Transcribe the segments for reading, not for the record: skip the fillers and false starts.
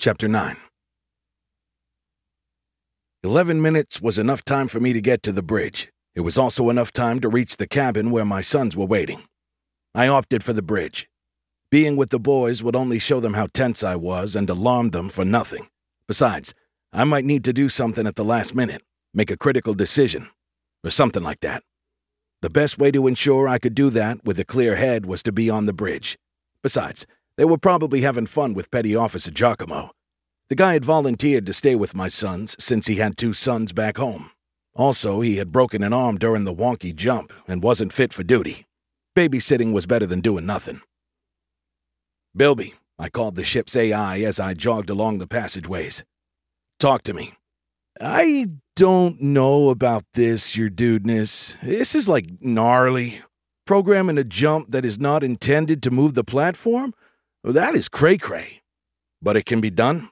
Chapter 9. 11 minutes was enough time for me to get to the bridge. It was also enough time to reach the cabin where my sons were waiting. I opted for the bridge. Being with the boys would only show them how tense I was and alarm them for nothing. Besides, I might need to do something at the last minute, make a critical decision, or something like that. The best way to ensure I could do that with a clear head was to be on the bridge. Besides, they were probably having fun with Petty Officer Giacomo. The guy had volunteered to stay with my sons since he had 2 sons back home. Also, he had broken an arm during the wonky jump and wasn't fit for duty. Babysitting was better than doing nothing. "Bilby," I called the ship's AI as I jogged along the passageways. "Talk to me." "I don't know about this, your dudeness. This is gnarly. Programming a jump that is not intended to move the platform? Well, that is cray-cray. But it can be done?"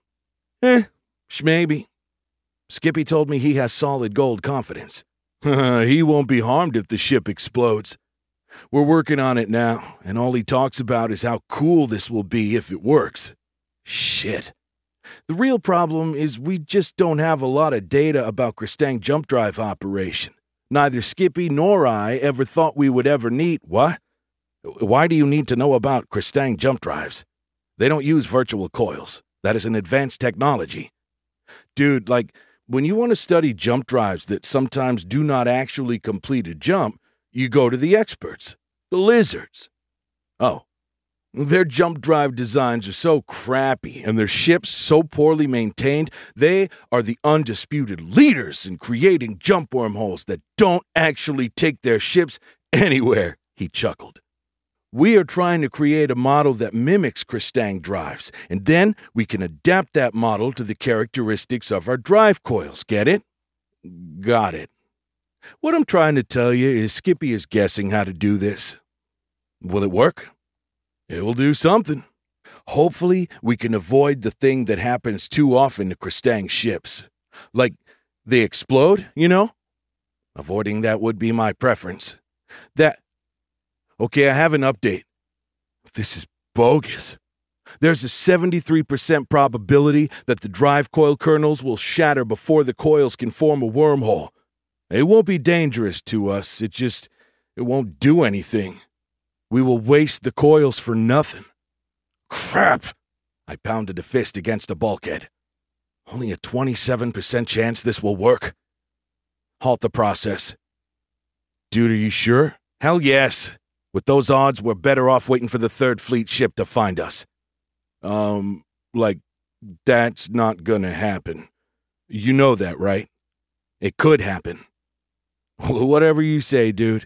Maybe. Skippy told me he has solid gold confidence. "He won't be harmed if the ship explodes. We're working on it now, and all he talks about is how cool this will be if it works." Shit. The real problem is we just don't have a lot of data about Crestang jump drive operation. Neither Skippy nor I ever thought we would ever need— What? Why do you need to know about Crestang jump drives? They don't use virtual coils. That is an advanced technology. Dude, when you want to study jump drives that sometimes do not actually complete a jump, you go to the experts, the lizards. Oh, their jump drive designs are so crappy and their ships so poorly maintained, they are the undisputed leaders in creating jump wormholes that don't actually take their ships anywhere, he chuckled. We are trying to create a model that mimics Crestang drives, and then we can adapt that model to the characteristics of our drive coils, get it? Got it. What I'm trying to tell you is Skippy is guessing how to do this. Will it work? It will do something. Hopefully, we can avoid the thing that happens too often to Crestang ships. They explode, you know? Avoiding that would be my preference. Okay, I have an update. This is bogus. There's a 73% probability that the drive coil kernels will shatter before the coils can form a wormhole. It won't be dangerous to us, it won't do anything. We will waste the coils for nothing. Crap! I pounded a fist against a bulkhead. Only a 27% chance this will work. Halt the process. Dude, are you sure? Hell yes! With those odds, we're better off waiting for the 3rd Fleet ship to find us. That's not gonna happen. You know that, right? It could happen. Whatever you say, dude.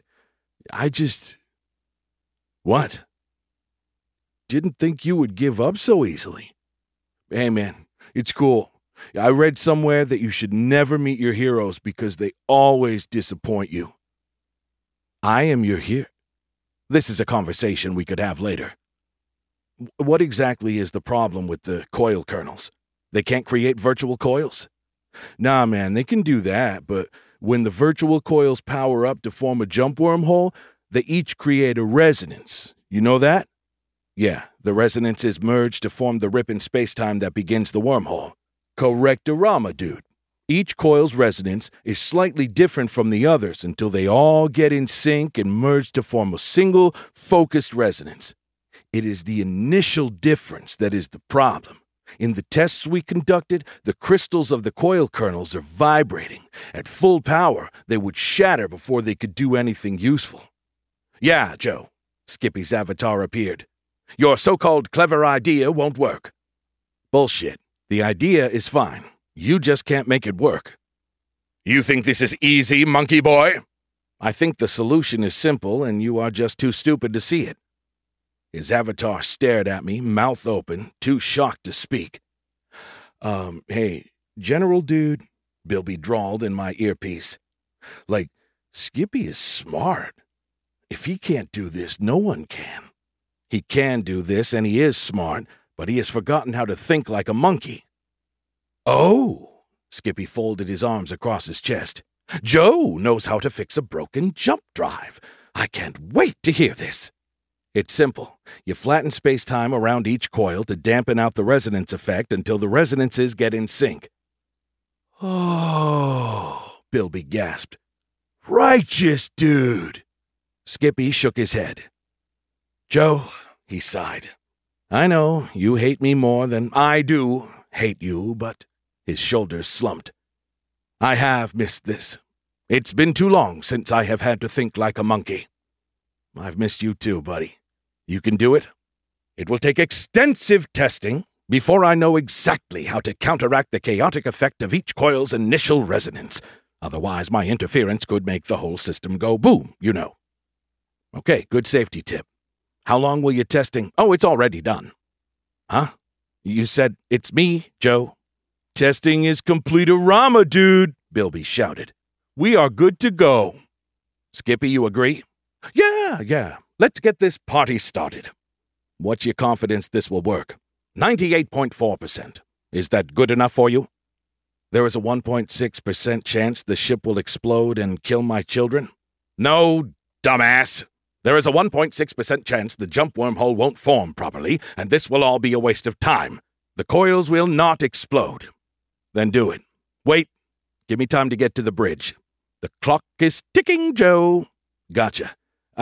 What? Didn't think you would give up so easily. Hey, man, it's cool. I read somewhere that you should never meet your heroes because they always disappoint you. I am your hero. This is a conversation we could have later. What exactly is the problem with the coil kernels? They can't create virtual coils? Nah, man, they can do that, but when the virtual coils power up to form a jump wormhole, they each create a resonance. You know that? Yeah, the resonances merge to form the rip in spacetime that begins the wormhole. Correctorama, dude. Each coil's resonance is slightly different from the others until they all get in sync and merge to form a single, focused resonance. It is the initial difference that is the problem. In the tests we conducted, the crystals of the coil kernels are vibrating. At full power, they would shatter before they could do anything useful. Yeah, Joe. Skippy's avatar appeared. Your so-called clever idea won't work. Bullshit. The idea is fine. You just can't make it work. You think this is easy, monkey boy? I think the solution is simple and you are just too stupid to see it. His avatar stared at me, mouth open, too shocked to speak. Hey, General dude, Bilby drawled in my earpiece. Skippy is smart. If he can't do this, no one can. He can do this and he is smart, but he has forgotten how to think like a monkey. Oh, Skippy folded his arms across his chest. Joe knows how to fix a broken jump drive. I can't wait to hear this. It's simple. You flatten space-time around each coil to dampen out the resonance effect until the resonances get in sync. Oh, Bilby gasped. Righteous dude. Skippy shook his head. Joe, he sighed. I know you hate me more than I do hate you, but his shoulders slumped. I have missed this. It's been too long since I have had to think like a monkey. I've missed you too, buddy. You can do it? It will take extensive testing before I know exactly how to counteract the chaotic effect of each coil's initial resonance. Otherwise, my interference could make the whole system go boom, you know. Okay, good safety tip. How long will your testing? Oh, it's already done. Huh? You said it's me, Joe. Testing is complete-a-rama, dude, Bilby shouted. We are good to go. Skippy, you agree? Yeah. Let's get this party started. What's your confidence this will work? 98.4%. Is that good enough for you? There is a 1.6% chance the ship will explode and kill my children? No, dumbass. There is a 1.6% chance the jump wormhole won't form properly, and this will all be a waste of time. The coils will not explode. Then do it. Wait. Give me time to get to the bridge. The clock is ticking, Joe. Gotcha.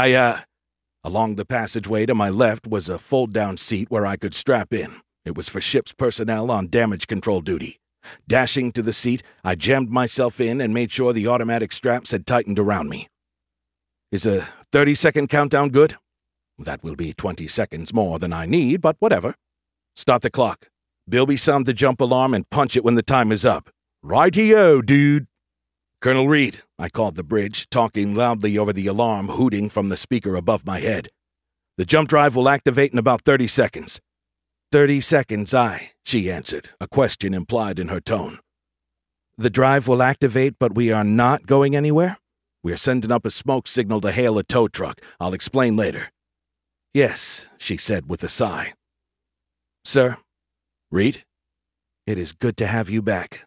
Along the passageway to my left was a fold-down seat where I could strap in. It was for ship's personnel on damage control duty. Dashing to the seat, I jammed myself in and made sure the automatic straps had tightened around me. Is a 30-second countdown good? That will be 20 seconds more than I need, but whatever. Start the clock. Bilby, sound the jump alarm and punch it when the time is up. Righty-o, dude. Colonel Reed, I called the bridge, talking loudly over the alarm hooting from the speaker above my head. The jump drive will activate in about 30 seconds. 30 seconds, she answered, a question implied in her tone. The drive will activate, but we are not going anywhere? We are sending up a smoke signal to hail a tow truck. I'll explain later. Yes, she said with a sigh. Sir? Reed? It is good to have you back.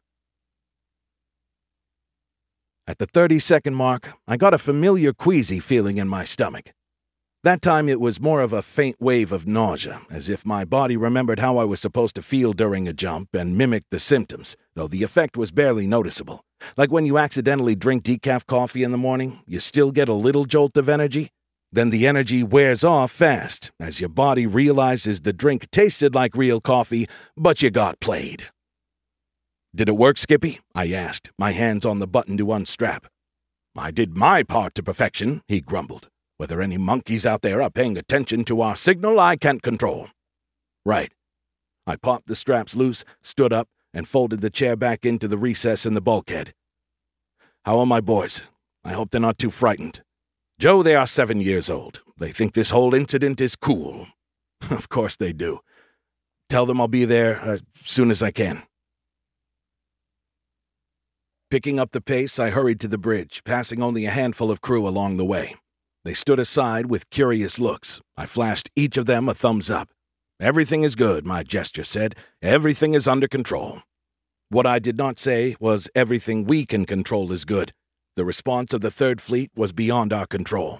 At the 30-second mark, I got a familiar queasy feeling in my stomach. That time it was more of a faint wave of nausea, as if my body remembered how I was supposed to feel during a jump and mimicked the symptoms, though the effect was barely noticeable. Like when you accidentally drink decaf coffee in the morning, you still get a little jolt of energy. Then the energy wears off fast, as your body realizes the drink tasted like real coffee, but you got played. Did it work, Skippy? I asked, my hands on the button to unstrap. I did my part to perfection, he grumbled. Whether any monkeys out there are paying attention to our signal, I can't control. Right. I popped the straps loose, stood up, and folded the chair back into the recess in the bulkhead. How are my boys? I hope they're not too frightened. Joe, they are 7 years old. They think this whole incident is cool. Of course they do. Tell them I'll be there as soon as I can. Picking up the pace, I hurried to the bridge, passing only a handful of crew along the way. They stood aside with curious looks. I flashed each of them a thumbs up. Everything is good, my gesture said. Everything is under control. What I did not say was everything we can control is good. The response of the Third Fleet was beyond our control.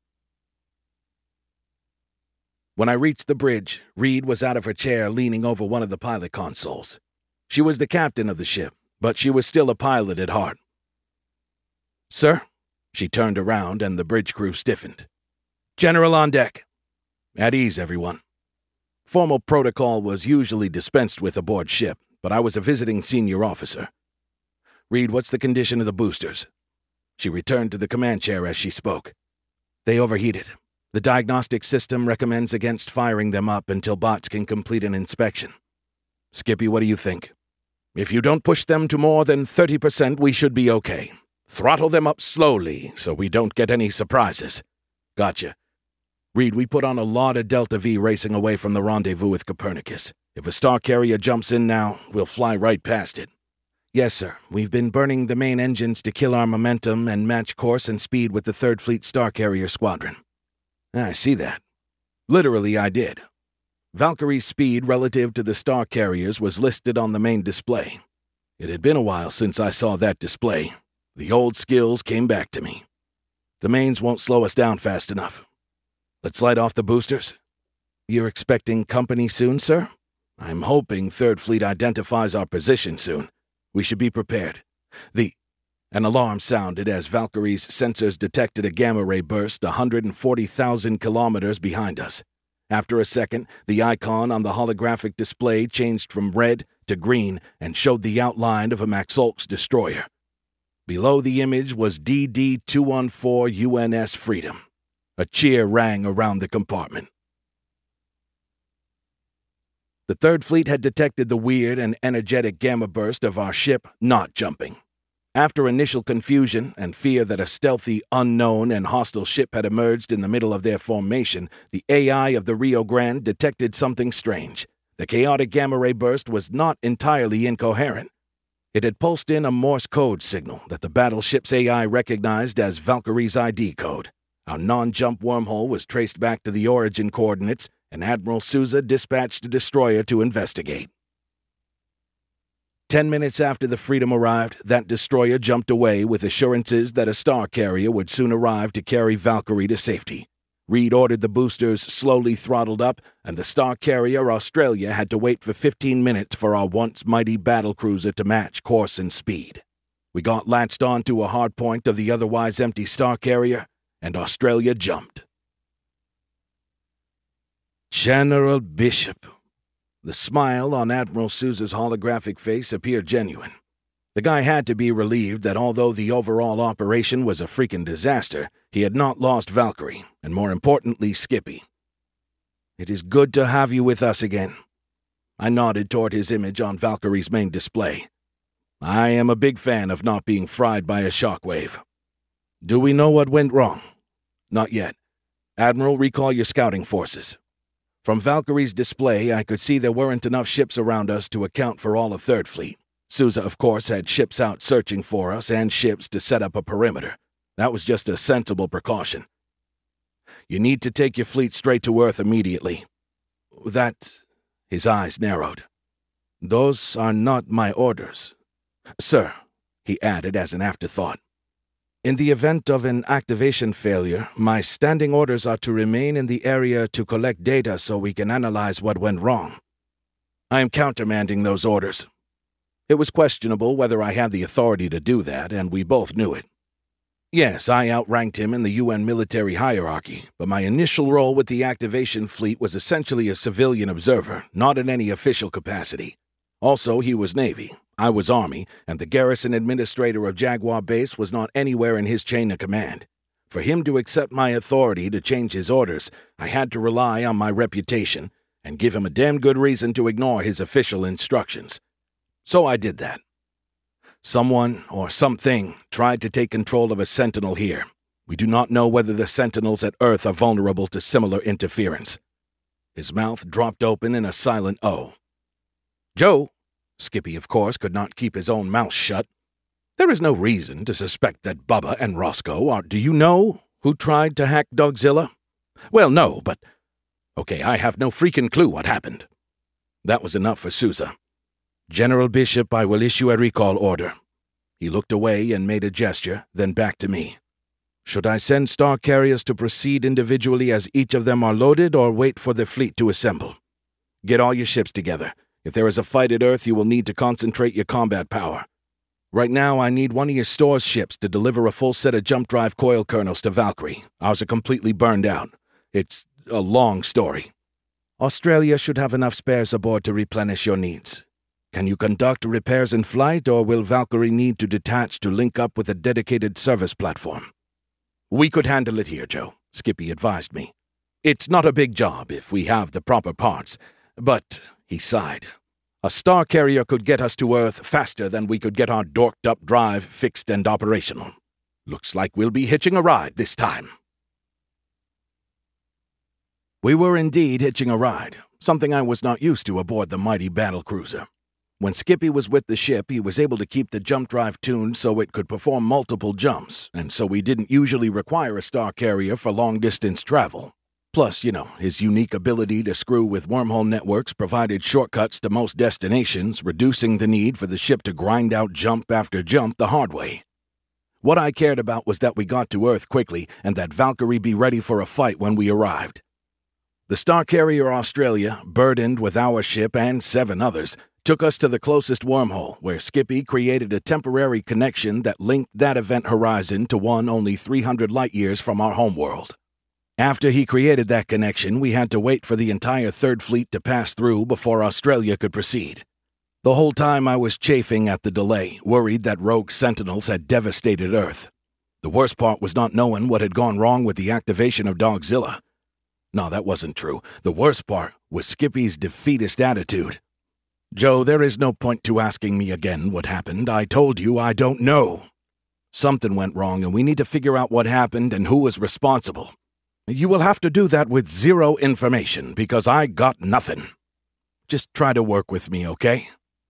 When I reached the bridge, Reed was out of her chair leaning over one of the pilot consoles. She was the captain of the ship, but she was still a pilot at heart. Sir? She turned around and the bridge crew stiffened. General on deck. At ease, everyone. Formal protocol was usually dispensed with aboard ship, but I was a visiting senior officer. Reed, what's the condition of the boosters? She returned to the command chair as she spoke. They overheated. The diagnostic system recommends against firing them up until bots can complete an inspection. Skippy, what do you think? If you don't push them to more than 30%, we should be okay. Throttle them up slowly so we don't get any surprises. Gotcha. Reed, we put on a lot of Delta V racing away from the rendezvous with Copernicus. If a star carrier jumps in now, we'll fly right past it. Yes, sir. We've been burning the main engines to kill our momentum and match course and speed with the Third Fleet Star Carrier Squadron. I see that. Literally, I did. Valkyrie's speed relative to the Star Carriers was listed on the main display. It had been a while since I saw that display. The old skills came back to me. The mains won't slow us down fast enough. Let's light off the boosters. You're expecting company soon, sir? I'm hoping Third Fleet identifies our position soon. We should be prepared. An alarm sounded as Valkyrie's sensors detected a gamma ray burst 140,000 kilometers behind us. After a second, the icon on the holographic display changed from red to green and showed the outline of a Maxolk's destroyer. Below the image was DD-214 UNS Freedom. A cheer rang around the compartment. The Third Fleet had detected the weird and energetic gamma burst of our ship not jumping. After initial confusion and fear that a stealthy, unknown, and hostile ship had emerged in the middle of their formation, the AI of the Rio Grande detected something strange. The chaotic gamma ray burst was not entirely incoherent. It had pulsed in a Morse code signal that the battleship's AI recognized as Valkyrie's ID code. Our non-jump wormhole was traced back to the origin coordinates, and Admiral Souza dispatched a destroyer to investigate. 10 minutes after the Freedom arrived, that destroyer jumped away with assurances that a star carrier would soon arrive to carry Valkyrie to safety. Reed ordered the boosters slowly throttled up, and the star carrier Australia had to wait for 15 minutes for our once mighty battlecruiser to match course and speed. We got latched onto a hard point of the otherwise empty star carrier, and Australia jumped. General Bishop. The smile on Admiral Souza's holographic face appeared genuine. The guy had to be relieved that although the overall operation was a freaking disaster, he had not lost Valkyrie, and more importantly, Skippy. It is good to have you with us again. I nodded toward his image on Valkyrie's main display. I am a big fan of not being fried by a shockwave. Do we know what went wrong? Not yet. Admiral, recall your scouting forces. From Valkyrie's display, I could see there weren't enough ships around us to account for all of Third Fleet. Souza, of course, had ships out searching for us and ships to set up a perimeter. That was just a sensible precaution. You need to take your fleet straight to Earth immediately. His eyes narrowed. Those are not my orders. Sir, he added as an afterthought. In the event of an activation failure, my standing orders are to remain in the area to collect data so we can analyze what went wrong. I am countermanding those orders. It was questionable whether I had the authority to do that, and we both knew it. Yes, I outranked him in the UN military hierarchy, but my initial role with the activation fleet was essentially a civilian observer, not in any official capacity. Also, he was Navy, I was Army, and the garrison administrator of Jaguar Base was not anywhere in his chain of command. For him to accept my authority to change his orders, I had to rely on my reputation and give him a damn good reason to ignore his official instructions. So I did that. Someone or something tried to take control of a Sentinel here. We do not know whether the Sentinels at Earth are vulnerable to similar interference. His mouth dropped open in a silent O. Joe, Skippy, of course, could not keep his own mouth shut. There is no reason to suspect that Bubba and Roscoe are... Do you know who tried to hack Dogzilla? Well, no, but... Okay, I have no freaking clue what happened. That was enough for Souza. General Bishop, I will issue a recall order. He looked away and made a gesture, then back to me. Should I send star carriers to proceed individually as each of them are loaded, or wait for the fleet to assemble? Get all your ships together. If there is a fight at Earth, you will need to concentrate your combat power. Right now, I need one of your store's ships to deliver a full set of jump drive coil kernels to Valkyrie. Ours are completely burned out. It's a long story. Australia should have enough spares aboard to replenish your needs. Can you conduct repairs in flight, or will Valkyrie need to detach to link up with a dedicated service platform? We could handle it here, Joe, Skippy advised me. It's not a big job if we have the proper parts, but... He sighed. A star carrier could get us to Earth faster than we could get our dorked-up drive fixed and operational. Looks like we'll be hitching a ride this time. We were indeed hitching a ride, something I was not used to aboard the mighty battlecruiser. When Skippy was with the ship, he was able to keep the jump drive tuned so it could perform multiple jumps, and so we didn't usually require a star carrier for long-distance travel. Plus, his unique ability to screw with wormhole networks provided shortcuts to most destinations, reducing the need for the ship to grind out jump after jump the hard way. What I cared about was that we got to Earth quickly and that Valkyrie be ready for a fight when we arrived. The Star Carrier Australia, burdened with our ship and 7 others, took us to the closest wormhole, where Skippy created a temporary connection that linked that event horizon to one only 300 light-years from our homeworld. After he created that connection, we had to wait for the entire Third Fleet to pass through before Australia could proceed. The whole time I was chafing at the delay, worried that rogue Sentinels had devastated Earth. The worst part was not knowing what had gone wrong with the activation of Dogzilla. No, that wasn't true. The worst part was Skippy's defeatist attitude. Joe, there is no point to asking me again what happened. I told you I don't know. Something went wrong, and we need to figure out what happened and who was responsible. You will have to do that with 0 information, because I got nothing. Just try to work with me, okay?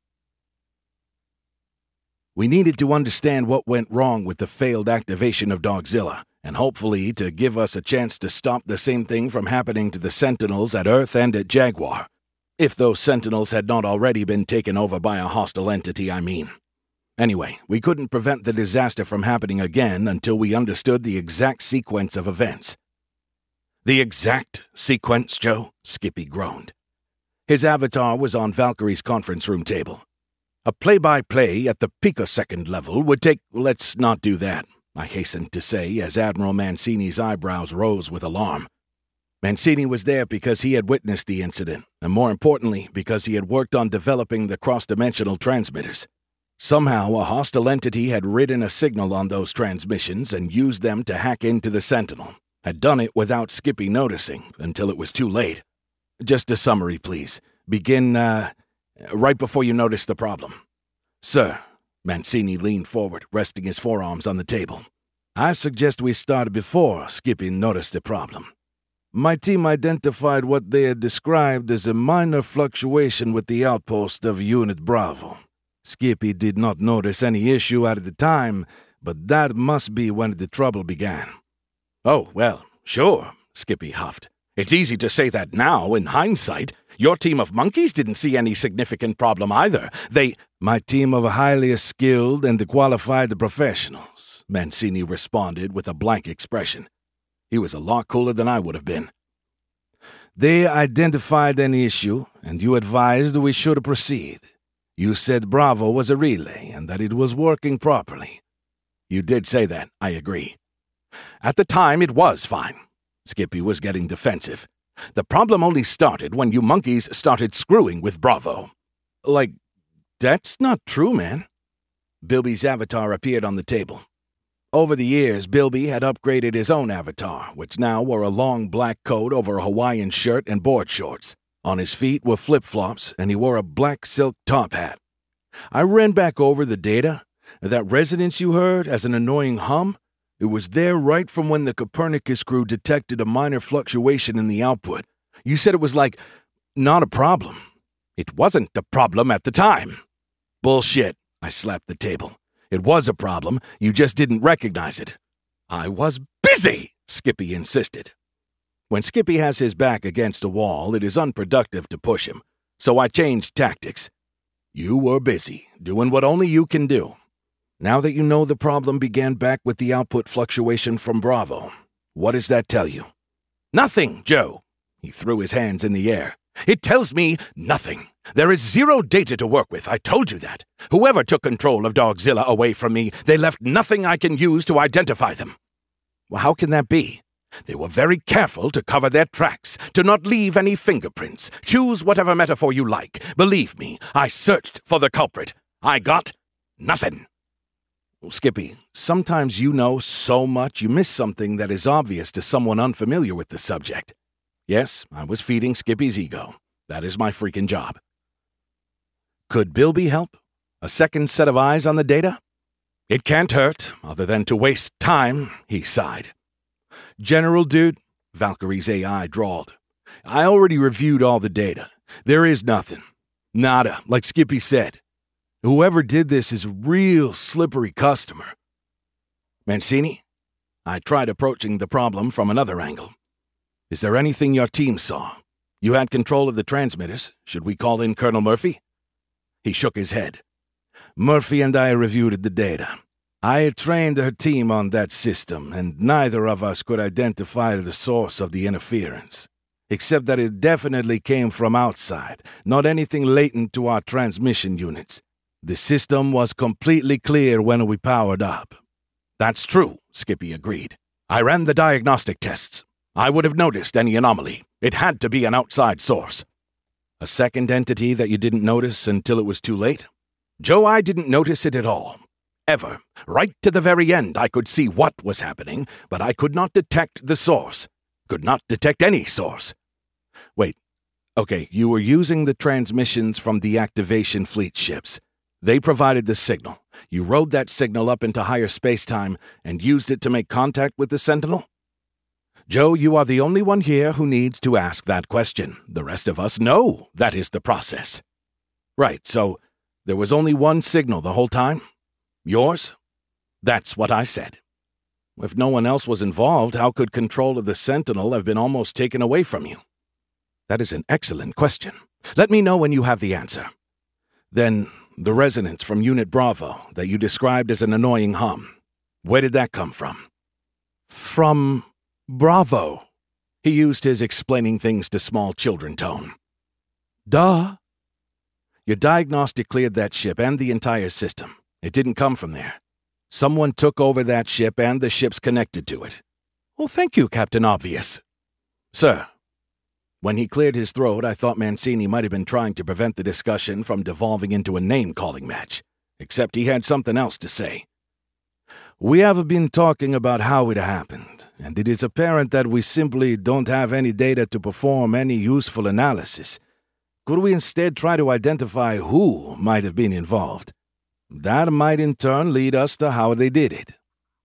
We needed to understand what went wrong with the failed activation of Dogzilla, and hopefully to give us a chance to stop the same thing from happening to the Sentinels at Earth and at Jaguar. If those Sentinels had not already been taken over by a hostile entity, I mean. Anyway, we couldn't prevent the disaster from happening again until we understood the exact sequence of events. The exact sequence, Joe? Skippy groaned. His avatar was on Valkyrie's conference room table. A play-by-play at the picosecond level would take— Let's not do that, I hastened to say as Admiral Mancini's eyebrows rose with alarm. Mancini was there because he had witnessed the incident, and more importantly, because he had worked on developing the cross-dimensional transmitters. Somehow, a hostile entity had ridden a signal on those transmissions and used them to hack into the Sentinel. Had done it without Skippy noticing, until it was too late. Just a summary, please. Begin, right before you noticed the problem. Sir, Mancini leaned forward, resting his forearms on the table. I suggest we start before Skippy noticed the problem. My team identified what they had described as a minor fluctuation with the outpost of Unit Bravo. Skippy did not notice any issue at the time, but that must be when the trouble began. Oh, well, sure, Skippy huffed. It's easy to say that now, in hindsight. Your team of monkeys didn't see any significant problem either. My team of highly skilled and qualified professionals, Mancini responded with a blank expression. He was a lot cooler than I would have been. They identified an issue, and you advised we should proceed. You said Bravo was a relay and that it was working properly. You did say that, I agree. At the time, it was fine. Skippy was getting defensive. The problem only started when you monkeys started screwing with Bravo. That's not true, man. Bilby's avatar appeared on the table. Over the years, Bilby had upgraded his own avatar, which now wore a long black coat over a Hawaiian shirt and board shorts. On his feet were flip-flops, and he wore a black silk top hat. I ran back over the data. That resonance you heard as an annoying hum, it was there right from when the Copernicus crew detected a minor fluctuation in the output. You said it was not a problem. It wasn't a problem at the time. Bullshit, I slapped the table. It was a problem, you just didn't recognize it. I was busy, Skippy insisted. When Skippy has his back against a wall, it is unproductive to push him. So I changed tactics. You were busy, doing what only you can do. Now that you know the problem began back with the output fluctuation from Bravo, what does that tell you? Nothing, Joe. He threw his hands in the air. It tells me nothing. There is 0 data to work with, I told you that. Whoever took control of Dogzilla away from me, they left nothing I can use to identify them. Well, how can that be? They were very careful to cover their tracks, to not leave any fingerprints. Choose whatever metaphor you like. Believe me, I searched for the culprit. I got nothing. Skippy, sometimes you know so much you miss something that is obvious to someone unfamiliar with the subject. Yes, I was feeding Skippy's ego. That is my freaking job. Could Bilby help? A second set of eyes on the data? It can't hurt, other than to waste time, he sighed. General dude, Valkyrie's AI drawled. I already reviewed all the data. There is nothing. Nada, like Skippy said. Whoever did this is a real slippery customer. Mancini? I tried approaching the problem from another angle. Is there anything your team saw? You had control of the transmitters. Should we call in Colonel Murphy? He shook his head. Murphy and I reviewed the data. I had trained her team on that system, and neither of us could identify the source of the interference, except that it definitely came from outside, not anything latent to our transmission units. The system was completely clear when we powered up. That's true, Skippy agreed. I ran the diagnostic tests. I would have noticed any anomaly. It had to be an outside source. A second entity that you didn't notice until it was too late? Joe, I didn't notice it at all. Ever. Right to the very end, I could see what was happening, but I could not detect the source. Could not detect any source. Wait. Okay, you were using the transmissions from the activation fleet ships. They provided the signal. You rode that signal up into higher space-time and used it to make contact with the Sentinel? Joe, you are the only one here who needs to ask that question. The rest of us know that is the process. Right, so there was only one signal the whole time? Yours? That's what I said. If no one else was involved, how could control of the Sentinel have been almost taken away from you? That is an excellent question. Let me know when you have the answer. Then, the resonance from Unit Bravo that you described as an annoying hum. Where did that come from? From Bravo. He used his explaining things to small children tone. Duh. Your diagnostic cleared that ship and the entire system. It didn't come from there. Someone took over that ship and the ships connected to it. Well, thank you, Captain Obvious. Sir. When he cleared his throat, I thought Mancini might have been trying to prevent the discussion from devolving into a name-calling match, except he had something else to say. We have been talking about how it happened, and it is apparent that we simply don't have any data to perform any useful analysis. Could we instead try to identify who might have been involved? That might in turn lead us to how they did it.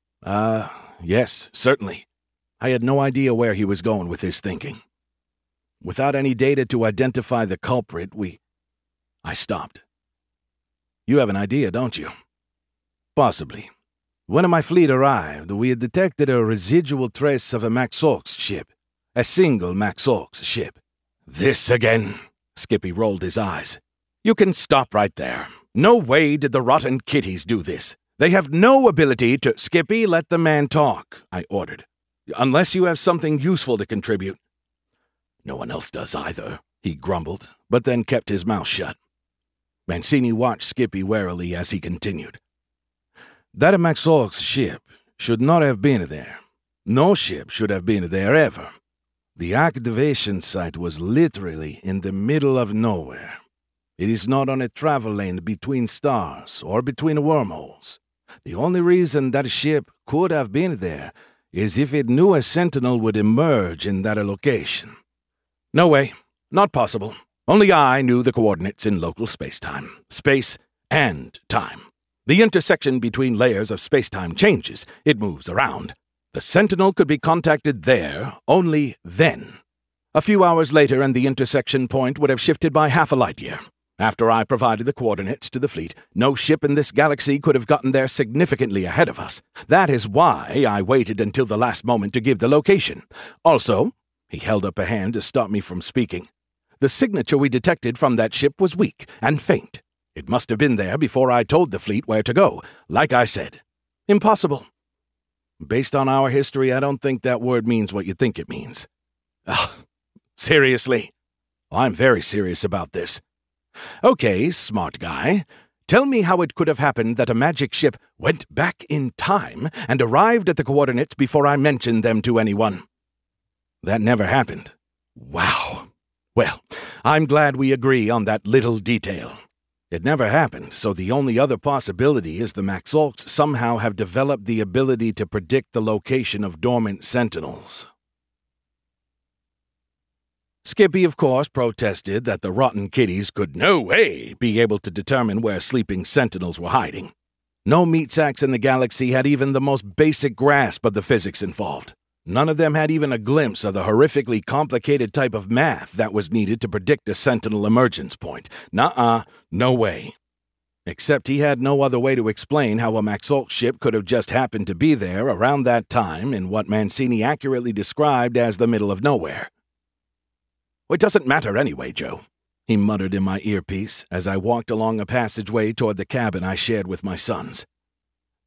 Yes, certainly. I had no idea where he was going with his thinking. Without any data to identify the culprit, I stopped. You have an idea, don't you? Possibly. When my fleet arrived, we had detected a residual trace of a Maxorks ship. A single Maxorks ship. This again? Skippy rolled his eyes. You can stop right there. No way did the rotten kitties do this. They have no ability to— Skippy, let the man talk, I ordered. Unless you have something useful to contribute. No one else does either, he grumbled, but then kept his mouth shut. Mancini watched Skippy warily as he continued. That Maxorks ship should not have been there. No ship should have been there ever. The activation site was literally in the middle of nowhere. It is not on a travel lane between stars or between wormholes. The only reason that ship could have been there is if it knew a Sentinel would emerge in that location. No way. Not possible. Only I knew the coordinates in local space-time. Space and time. The intersection between layers of space-time changes. It moves around. The Sentinel could be contacted there only then. A few hours later, and the intersection point would have shifted by half a light year. After I provided the coordinates to the fleet, no ship in this galaxy could have gotten there significantly ahead of us. That is why I waited until the last moment to give the location. Also, he held up a hand to stop me from speaking. The signature we detected from that ship was weak and faint. It must have been there before I told the fleet where to go, like I said. Impossible. Based on our history, I don't think that word means what you think it means. Seriously? I'm very serious about this. Okay, smart guy. Tell me how it could have happened that a magic ship went back in time and arrived at the coordinates before I mentioned them to anyone. That never happened. Wow. Well, I'm glad we agree on that little detail. It never happened, so the only other possibility is the Maxorks somehow have developed the ability to predict the location of dormant Sentinels. Skippy, of course, protested that the rotten kitties could no way be able to determine where sleeping Sentinels were hiding. No meat sacks in the galaxy had even the most basic grasp of the physics involved. None of them had even a glimpse of the horrifically complicated type of math that was needed to predict a Sentinel emergence point. Nuh-uh, no way. Except he had no other way to explain how a Maxorks ship could have just happened to be there around that time in what Mancini accurately described as the middle of nowhere. It doesn't matter anyway, Joe, he muttered in my earpiece as I walked along a passageway toward the cabin I shared with my sons.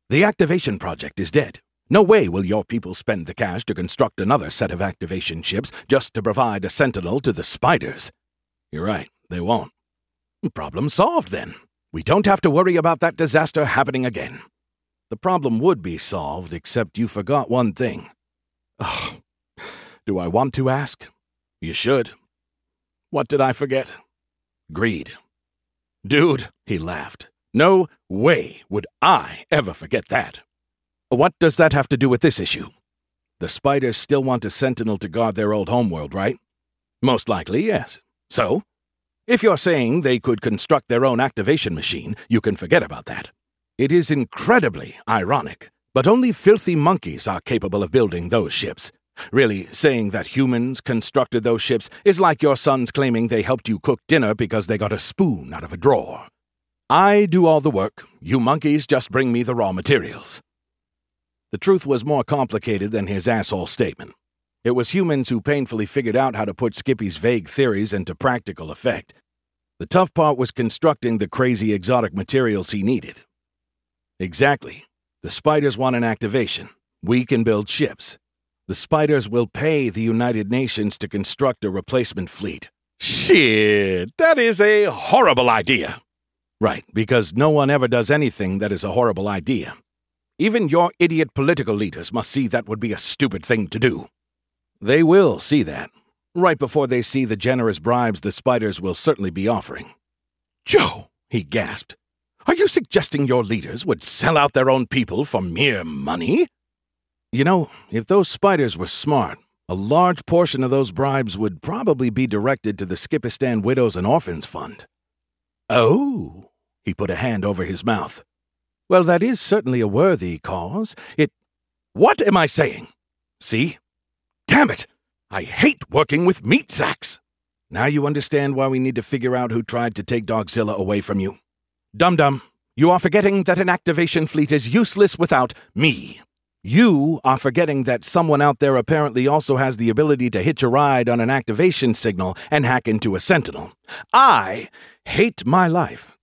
The activation project is dead. No way will your people spend the cash to construct another set of activation ships just to provide a sentinel to the spiders. You're right, they won't. Problem solved, then. We don't have to worry about that disaster happening again. The problem would be solved, except you forgot one thing. Oh, do I want to ask? You should. What did I forget? Greed. Dude, he laughed. No way would I ever forget that. What does that have to do with this issue? The spiders still want a sentinel to guard their old homeworld, right? Most likely, yes. So? If you're saying they could construct their own activation machine, you can forget about that. It is incredibly ironic, but only filthy monkeys are capable of building those ships. Really, saying that humans constructed those ships is like your sons claiming they helped you cook dinner because they got a spoon out of a drawer. I do all the work, you monkeys just bring me the raw materials. The truth was more complicated than his asshole statement. It was humans who painfully figured out how to put Skippy's vague theories into practical effect. The tough part was constructing the crazy exotic materials he needed. Exactly. The spiders want an activation. We can build ships. The spiders will pay the United Nations to construct a replacement fleet. Shit, that is a horrible idea. Right, because no one ever does anything that is a horrible idea. Even your idiot political leaders must see that would be a stupid thing to do. They will see that, right before they see the generous bribes the spiders will certainly be offering. Joe, he gasped, are you suggesting your leaders would sell out their own people for mere money? You know, if those spiders were smart, a large portion of those bribes would probably be directed to the Skipistan Widows and Orphans Fund. Oh, he put a hand over his mouth. Well, that is certainly a worthy cause. What am I saying? See? Damn it! I hate working with meat sacks! Now you understand why we need to figure out who tried to take Dogzilla away from you. Dum-dum, you are forgetting that an activation fleet is useless without me. You are forgetting that someone out there apparently also has the ability to hitch a ride on an activation signal and hack into a sentinel. I hate my life